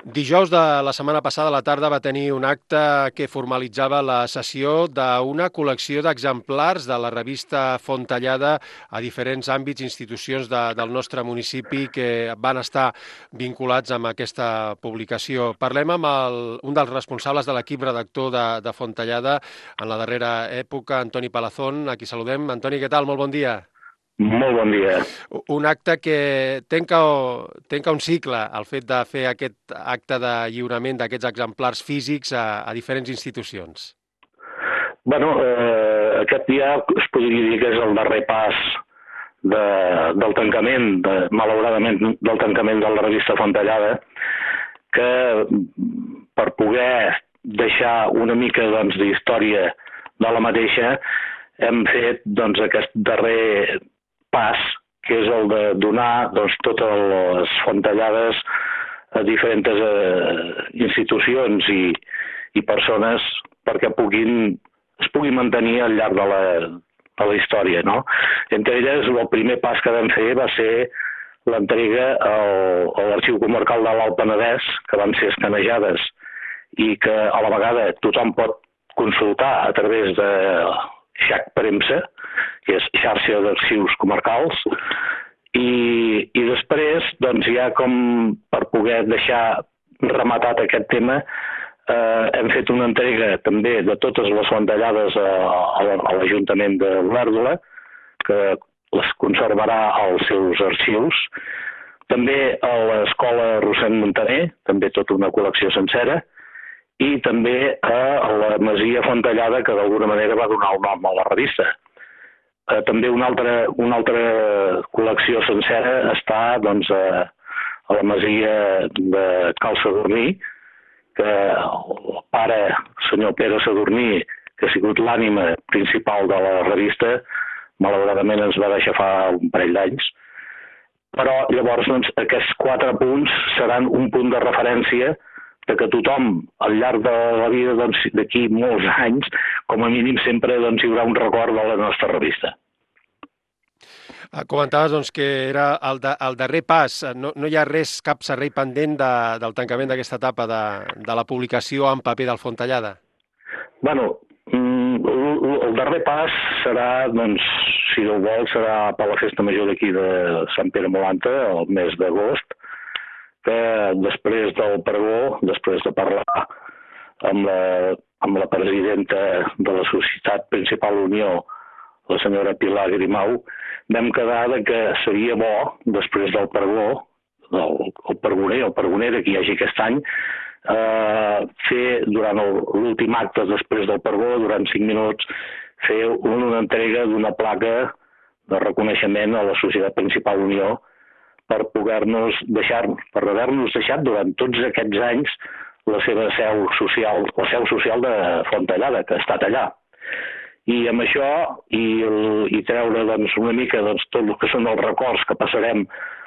Dijous de la setmana passada a la tarda va tenir un acte que formalitzava la cessió d'una col·lecció d'exemplars de la revista Fontallada a diferents àmbits i institucions del nostre municipi que van estar vinculats amb aquesta publicació. Parlem amb un dels responsables de l'equip redactor de Fontallada en la darrera època, Antoni Palazón, a qui saludem. Antoni, què tal? Molt bon dia. Molt bon dia. Un acte que tenca un cicle, el fet de fer aquest acte de lliurament d'aquests exemplars físics a diferents institucions. Aquest dia es podria dir que és el darrer pas del tancament, malauradament, del tancament de la revista Fontallada, que per poder deixar una mica d'història de la mateixa hem fet aquest darrer pas, que és el de donar totes les Fontallades a diferents institucions i persones perquè es puguin mantenir al llarg de la història, no? Entre elles, el primer pas que vam fer va ser l'entrega a l'Arxiu Comarcal de l'Alt Penedès, que van ser escanejades i que a la vegada tothom pot consultar a través de XAC Premsa, que és xarxa d'arxius comarcals, i després, ja com per poder deixar rematat aquest tema, hem fet una entrega també de totes les Fontallades a l'Ajuntament de Olèrdola, que les conservarà als seus arxius. També a l'Escola Rossend Montaner, també tota una col·lecció sencera, i també a la Masia Fontallada, que d'alguna manera va donar el nom a la revista. També una altra col·lecció sencera està a la Masia de Cal Sadurní, que el pare, senyor Pere Sadurní, que ha sigut l'ànima principal de la revista, malauradament ens va deixar fa un parell d'anys. Però llavors aquests 4 punts seran un punt de referència de que tothom al llarg de la vida d'aquí molts anys, com a mínim sempre hi haurà un record de la nostra revista. Comentaves que era el darrer pas. No hi ha cap servei pendent del tancament d'aquesta etapa de la publicació en paper del Fontallada? El darrer pas serà, si Déu vol, serà per la festa major d'aquí de Sant Pere Molanta, el mes d'agost, que després del pregó, després de parlar amb la presidenta de la Societat Principal Unió, la senyora Pilar Grimau, vam quedar que seria bo, després del pregó, el pregoner o pregonera que hi hagi aquest any, fer durant l'últim acte després del pregó, durant 5 minuts, fer una entrega d'una placa de reconeixement a la Societat Principal Unió per haver-nos deixat durant tots aquests anys la seva seu social, la seu social de Fontallada, que ha estat allà. I amb això, i treure una mica tot el que són els records que passarem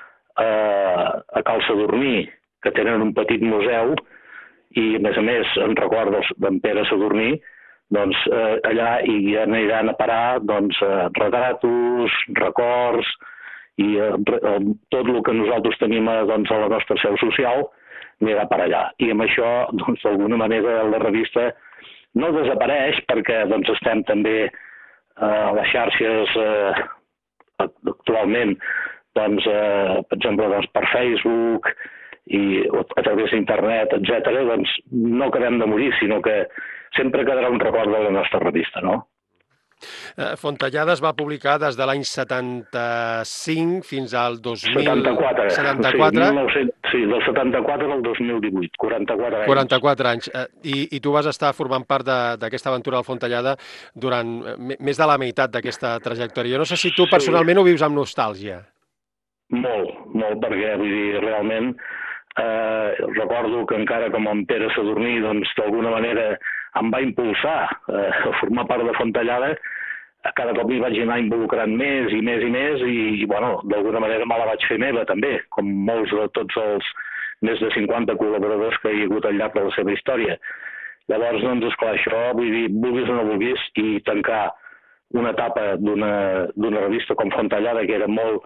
a Cal Sadurní, que tenen un petit museu, i a més en record d'en Pere Sadurní, allà hi aniran a parar retratos, records, i tot el que nosaltres tenim a la nostra seu social anirà per allà. I amb això, d'alguna manera, la revista no desapareix perquè estem també a les xarxes actualment, per exemple, per Facebook i a través d'internet, etc. No acabem de morir, sinó que sempre quedarà un record de la nostra revista, no? Fontallada es va publicar des de l'any 75 fins al 74. 74. Sí, del 74 al 2018, 44 anys. 44 anys. I tu vas estar formant part d'aquesta aventura del Fontallada durant més de la meitat d'aquesta trajectòria. Jo no sé si tu personalment ho vius amb nostàlgia. Molt, perquè vull dir, realment recordo que encara com en Pere Sadurní, d'alguna manera em va impulsar a formar part de Fontallada. Cada cop m'hi vaig anar involucrant més i més, i d'alguna manera me la vaig fer meva també, com molts de tots els més de 50 col·laboradors que hi ha hagut al llarg de la seva història. Llavors, esclar, això, vull dir, vulguis o no vulguis, i tancar una etapa d'una revista com Fontallada, que era molt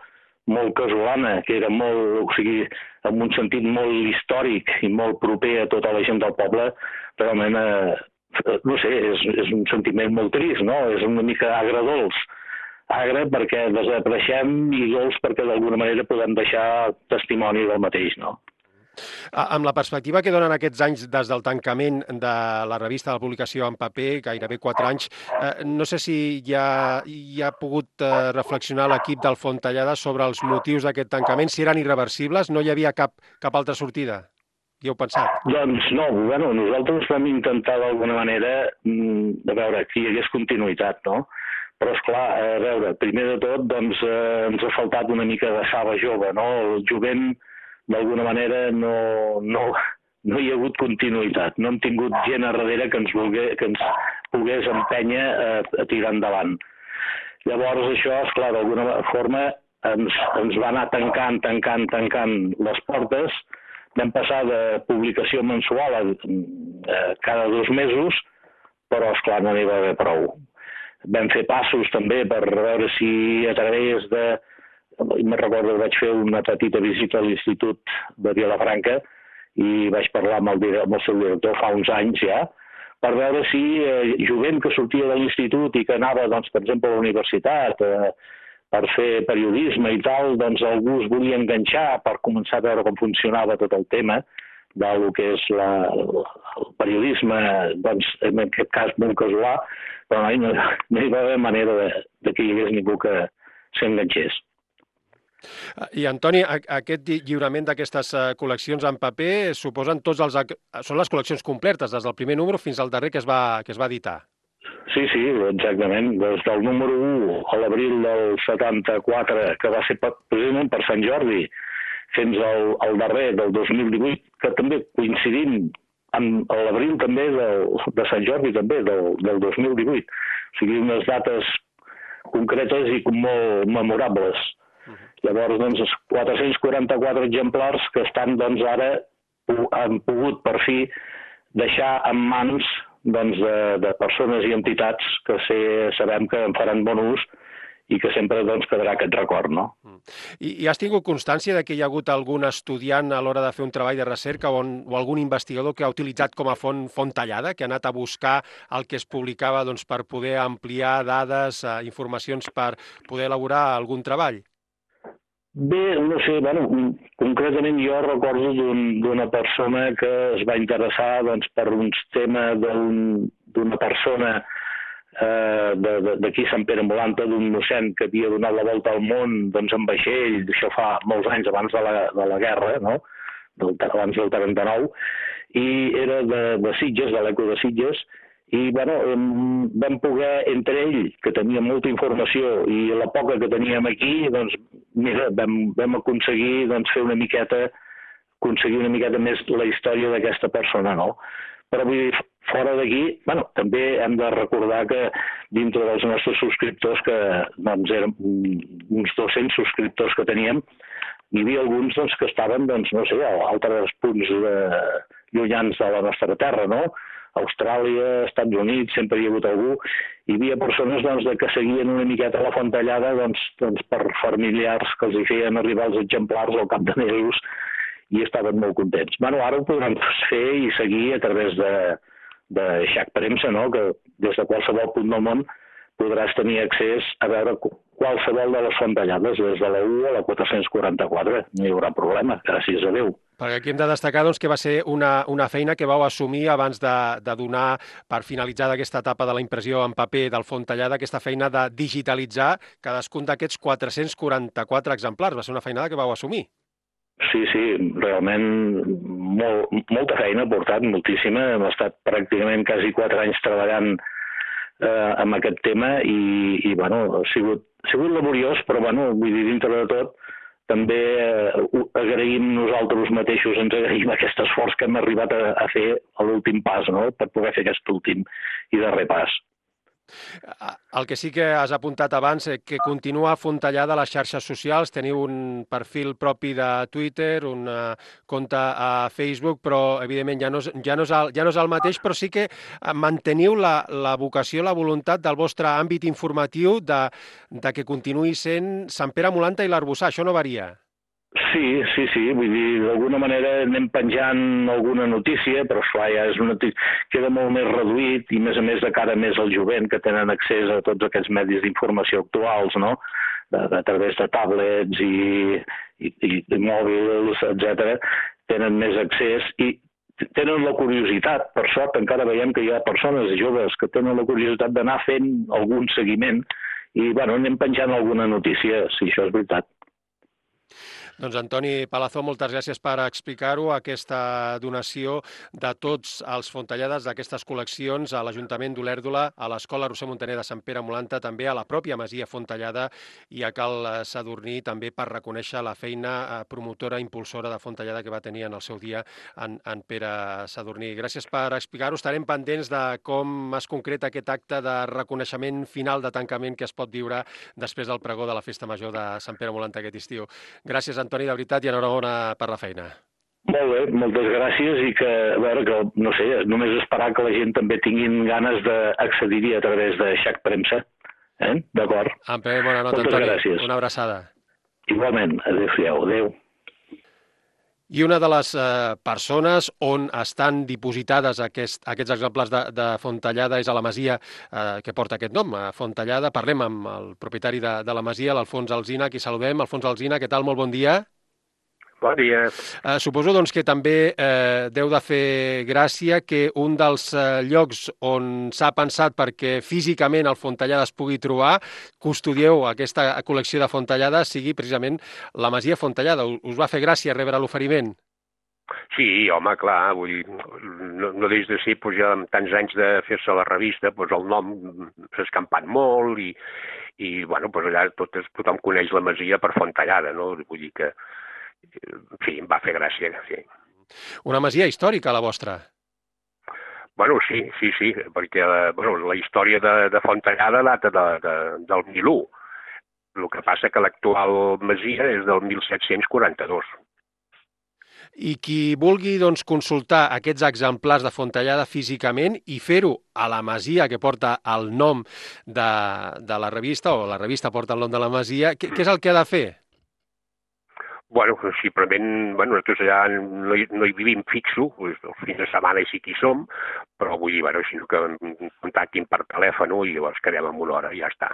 molt casolana, que era molt, o sigui, en un sentit molt històric i molt proper a tota la gent del poble, realment, no sé, és un sentiment molt trist, no? És una mica agredolç. Agre perquè desapareixem i dolç perquè d'alguna manera podem deixar testimoni del mateix, no? Amb la perspectiva que donen aquests anys des del tancament de la revista de la publicació en paper, gairebé 4 anys, no sé si ja ha pogut reflexionar l'equip del Fontellada sobre els motius d'aquest tancament, si eren irreversibles, no hi havia cap altra sortida. Hi heu pensat? Doncs no, bueno, nosaltres vam intentar d'alguna manera de veure que hi hagués continuïtat, no? Però, esclar, a veure, primer de tot, doncs, ens ha faltat una mica de saba jove, no? El jovent, d'alguna manera, no hi ha hagut continuïtat. No hem tingut gent a darrere que ens pogués empènyer a tirar endavant. Llavors, això, esclar, d'alguna forma, ens va anar tancant les portes. Vam passar de publicació mensual a cada 2 mesos, però, esclar, no n'hi va haver prou. Vam fer passos també per veure si a través de... Me'n recordo que vaig fer una petita visita a l'Institut de Vilafranca i vaig parlar amb el seu director fa uns anys ja, per veure si jovent que sortia de l'institut i que anava, doncs, per exemple, a la universitat per fer periodisme i tal, doncs algú es volia enganxar per començar a veure com funcionava tot el tema del que és el periodisme, doncs, en aquest cas molt casolà, però no hi va haver manera de que hi hagués ningú que s'enganxés. I, Antoni, aquest lliurament d'aquestes col·leccions en paper suposen són les col·leccions completes, des del primer número fins al darrer que es va editar. Sí, exactament. Des del número 1 a l'abril del 74, que va ser precisament per Sant Jordi, fins al darrer del 2018, que també coincidint amb l'abril també de Sant Jordi també, del 2018. O sigui, unes dates concretes i molt memorables. Llavors, doncs, 444 exemplars que estan, doncs, ara han pogut per fi deixar en mans, doncs, de persones i entitats que sabem que en faran bon ús i que sempre, doncs, quedarà aquest record, no? I has tingut constància de que hi ha hagut algun estudiant a l'hora de fer un treball de recerca o algun investigador que ha utilitzat com a font tallada, que ha anat a buscar el que es publicava, doncs, per poder ampliar dades, informacions per poder elaborar algun treball? Bé, no sé, bueno, concretament jo recordo d'una persona que es va interessar, doncs, per un tema d'una persona d'aquí Sant Pere Molanta, d'un mossèn que havia donat la volta al món, doncs, en vaixell, això fa molts anys abans de la guerra, no? Abans del 39, i era de Sitges, de l'Eco de Sitges, i bueno, vam poder, entre ell, que tenia molta informació, i la poca que teníem aquí, doncs, mira, vam aconseguir, doncs, fer una miqueta més la història d'aquesta persona, no? Però vull dir, fora d'aquí, bueno, també hem de recordar que dintre dels nostres subscriptors, que doncs, eren uns 200 subscriptors que teníem, hi havia alguns, doncs, que estaven, doncs, no sé, a altres punts llunyans de la nostra terra, no? Austràlia, Estats Units, sempre hi ha hagut algú. Hi havia persones, doncs, que seguien una miqueta la Fontellada, doncs, per familiars que els hi feien arribar els exemplars al cap de mesos i estaven molt contents. Bueno, ara ho podran fer i seguir a través de Xac Premsa, no? Que des de qualsevol punt del món podràs tenir accés a veure qualsevol de les Fontellades, des de la 1 a la 444. No hi haurà problema, gràcies a Déu. Perquè aquí hem de destacar, doncs, que va ser una feina que vau assumir abans de donar, per finalitzar aquesta etapa de la impressió en paper del Fontellada, aquesta feina de digitalitzar cadascun d'aquests 444 exemplars. Va ser una feinada que vau assumir. Sí, realment molta feina ha portat, moltíssima. Hem estat pràcticament quasi 4 anys treballant amb aquest tema i bueno, ha sigut laboriós, però bueno, vull dir, dintre de tot, també agraïm nosaltres mateixos, ens agraïm aquest esforç que hem arribat a fer a l'últim pas, no?, per poder fer aquest últim i darrer pas. El que sí que has apuntat abans, que continua Fontellada a les xarxes socials, teniu un perfil propi de Twitter, un compte a Facebook, però evidentment ja no és el mateix, però sí que manteniu la vocació, la voluntat del vostre àmbit informatiu de que continuï sent Sant Pere Molanta i l'Arboçar, això no varia. Sí, vull dir, d'alguna manera anem penjant alguna notícia, però esclar, ja és una queda molt més reduït i a més de cara més al jovent que tenen accés a tots aquests medis d'informació actuals, no? A través de tablets i mòbils, etc. Tenen més accés i tenen la curiositat, per sort encara veiem que hi ha persones joves que tenen la curiositat d'anar fent algun seguiment i bueno, anem penjant alguna notícia, si això és veritat. Doncs Antoni Palazó, moltes gràcies per explicar-ho, aquesta donació de tots els Fontellades d'aquestes col·leccions a l'Ajuntament d'Olèrdola, a l'Escola Roser Muntaner de Sant Pere Molanta, també a la pròpia Masia Fontellada i a Cal Sadurní, també per reconèixer la feina promotora, impulsora de Fontellada que va tenir en el seu dia en Pere Sadurní. Gràcies per explicar-ho. Estarem pendents de com es concreta aquest acte de reconeixement final de tancament que es pot viure després del pregó de la Festa Major de Sant Pere Molanta aquest estiu. Gràcies, Antoni, de veritat, i enhorabona per la feina. Molt bé, moltes gràcies i que, a veure, que, no sé, només esperar que la gent també tinguin ganes d'accedir-hi a través de Xac Premsa. D'acord? En primer, bona nota, Antoni. Gràcies. Una abraçada. Igualment, adéu-siau, adéu. I una de les persones on estan dipositades aquests exemplars de Fontellada és a la masia que porta aquest nom, Fontellada. Parlem amb el propietari de la masia, l'Alfons Alsina, qui saludem. Alfons Alsina, què tal? Molt bon dia. Bon dia. Suposo doncs, que també deu de fer gràcia que un dels llocs on s'ha pensat perquè físicament el Fontellada es pugui trobar, custodieu aquesta col·lecció de Fontellada, sigui precisament la Masia Fontellada. Us va fer gràcia rebre l'oferiment? Sí, home, clar, vull dir, no deix de ser, doncs, ja amb tants anys de fer-se la revista, doncs el nom s'ha escampat molt i bueno, doncs allà tothom coneix la Masia per Fontellada, no? Vull dir que sí, em va fer gràcia, sí. Una masia històrica, la vostra? Bueno, sí, perquè la història de Fontellada data del 1001. El que passa que l'actual masia és del 1742. I qui vulgui doncs, consultar aquests exemplars de Fontellada físicament i fer-ho a la masia que porta el nom de la revista, o la revista porta el nom de la masia, què és el que ha de fer? Bueno, simplement, nosaltres allà no hi vivim fixo, el fin de setmana sí que hi som, però vull dir, sinó que contactin per telèfon i llavors quedem en una hora i ja està.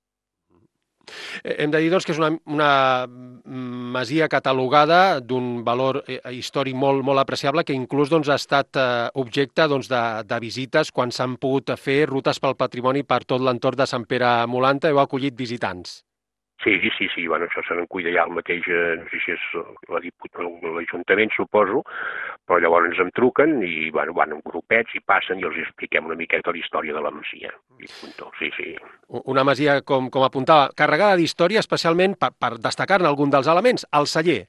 Hem de dir doncs, que és una masia catalogada d'un valor històric molt, molt apreciable que inclús doncs, ha estat objecte doncs, de visites quan s'han pogut fer rutes pel patrimoni per tot l'entorn de Sant Pere Molanta. Heu acollit visitants. Sí, això se n'en cuida ja el mateix, no sé si és l'Ajuntament, suposo, però llavors ens em truquen i van en grupets i passen i els expliquem una miqueta la història de la masia. Sí. Una masia, com apuntava, carregada d'història, especialment per destacar-ne algun dels elements, el celler.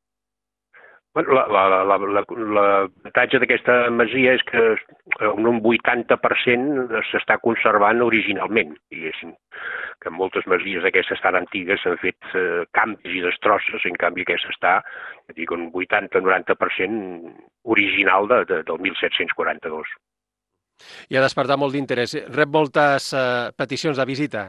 L'avantatge d'aquesta masia és que un 80% s'està conservant originalment, diguéssim, que moltes masies aquestes tan antigues s'han fet canvis i destrosses, en canvi aquesta està, dic, un 80-90% original del 1742. I ha despertat molt d'interès. Rep moltes peticions de visita?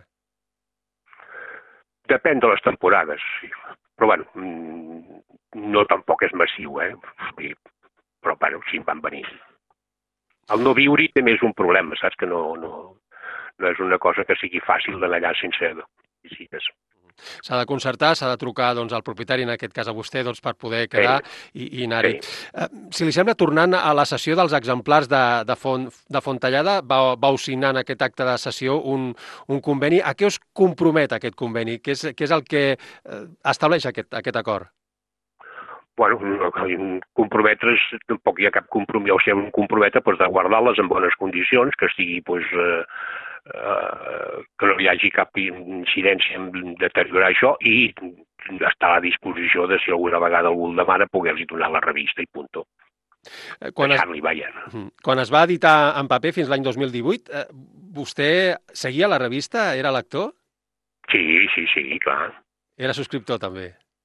Depèn de les temporades, sí. Però no tampoc és massiu, però sí en van venir. El no viure-hi també és un problema, saps? Que no és una cosa que sigui fàcil d'anar allà sense visites. S'ha de concertar, s'ha de trucar doncs, al propietari, en aquest cas a vostè, doncs, per poder quedar i anar-hi. Si li sembla, tornant a la sessió dels exemplars de Fontellada, vau signar en aquest acte de sessió un conveni. A què us compromet aquest conveni? Què és el que estableix aquest acord? Bueno, comprometre's, tampoc hi ha cap compromís, o sigui, un comprometa de guardar-les en bones condicions, que estigui, que no hi hagi cap incidència en deteriorar això i estar a la disposició de, si alguna vegada algú el demana, poder-li donar la revista i punt. Deixar-li, vaja. Quan es va editar en paper fins l'any 2018, Vostè seguia la revista? Era lector? Sí, clar. Era subscriptor, també.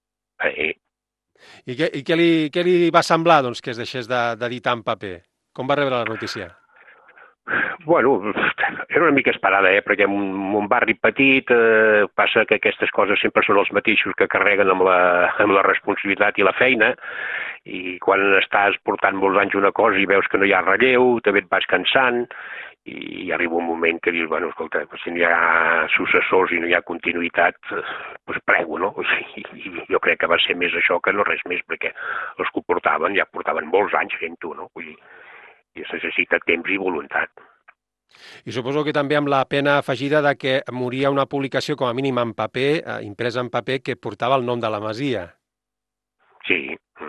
Sí. I què li va semblar, doncs, que es deixés d'editar en paper? Com va rebre la notícia? Bueno, era una mica esperada, perquè en un barri petit passa que aquestes coses sempre són els mateixos que carreguen amb la responsabilitat i la feina, i quan estàs portant molts anys una cosa i veus que no hi ha relleu, també et vas cansant, i arriba un moment que dius, bueno, escolta, si no hi ha successors i no hi ha continuïtat, doncs prego, no? I jo crec que va ser més això que no res més, perquè els que ho portaven ja portaven molts anys fent-ho, no? Vull dir, i es necessita temps i voluntat. I suposo que també amb la pena afegida de que moria una publicació com a mínim en paper, impresa en paper, que portava el nom de la masia. Sí.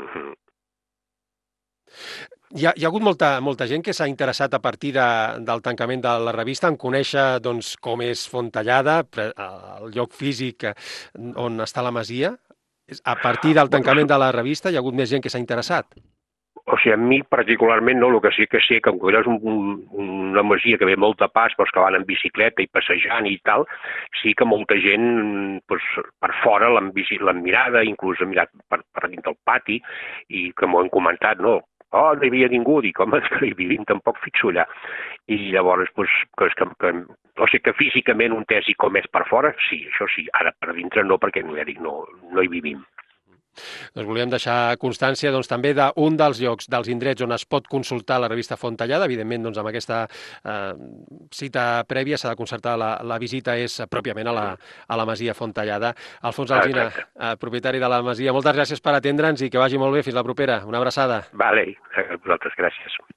Hi ha hagut molta gent que s'ha interessat a partir del tancament de la revista en conèixer doncs, com és Fontellada, el lloc físic on està la masia. A partir del tancament de la revista hi ha hagut més gent que s'ha interessat. O sigui, a mi particularment no, el que sí que sé que com que és una masia que ve molt de pas pels que van en bicicleta i passejant i tal, sí que molta gent per fora l'han mirada, inclús ha mirat per dins del pati i que m'ho han comentat, no hi havia ningú, dic, home, que hi vivim tampoc fixo allà. I llavors, o sigui que físicament un tesi com és per fora, sí, això sí, ara per dintre no, perquè no hi vivim. Doncs volíem deixar constància també d'un dels llocs, dels indrets on es pot consultar la revista Fontellada. Evidentment, doncs, amb aquesta cita prèvia s'ha de concertar la visita, és pròpiament a la masia Fontellada. Alfons Alsina, propietari de la masia, moltes gràcies per atendre'ns i que vagi molt bé. Fins la propera. Una abraçada. Vale, a vosaltres, gràcies.